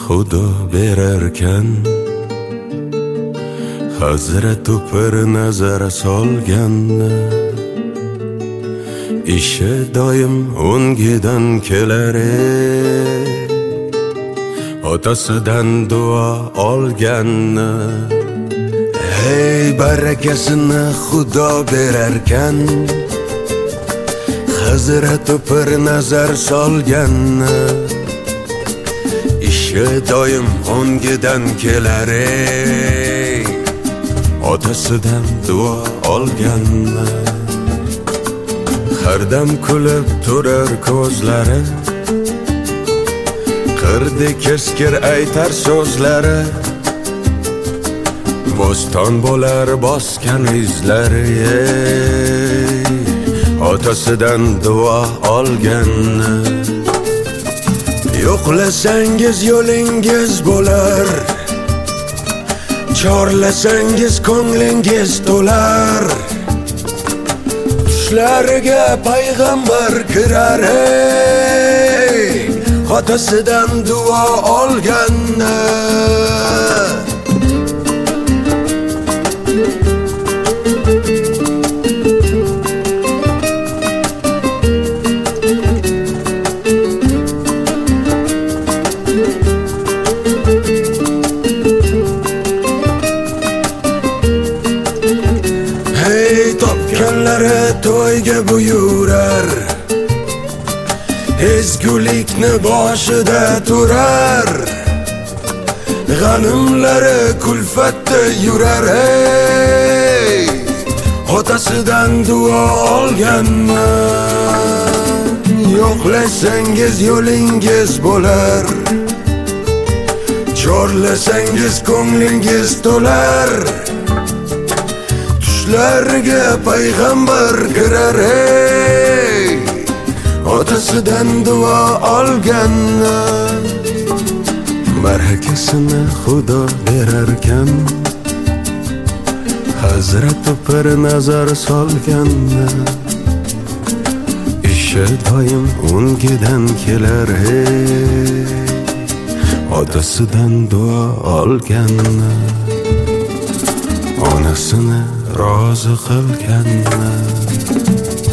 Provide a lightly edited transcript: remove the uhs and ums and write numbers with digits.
Xudo berarkan, Hazrat bir nazar solganni, ishi doim o'ngidan kelar, otasidan duo olganni. Hey, barakasini Xudo berarkan, Hazrat bir nazar solganni, ishi doim o'ngidan kelar, otasidan duo olganni. Har dam kulib turar ko'zlari, qirdi keskir aytar so'zlari, bo'ston bo'lar bosgan izlari, otasidan duo olganni. Yo'qlasangiz yo'lingiz bo'lar, chorlasangiz ko'nglingiz to'lar, tushlariga payg'ambar kirar, otasidan duo olganni. Topganlari to'yga buyurar, ezgulikni boshida turar, g'animlari kulfatda yurar, otasidan duo olganni. Yo'qlasangiz yo'lingiz bo'lar, chorlasangiz ko'nglingiz to'lar, tushlariga payg'ambar kirar, otasidan duo olganni. Barakasini Xudo berarkan, Hazrat bir nazar solganni, ishi doim o'ngidan kelar, otasidan duo olganni. Onasini rozi qilganni.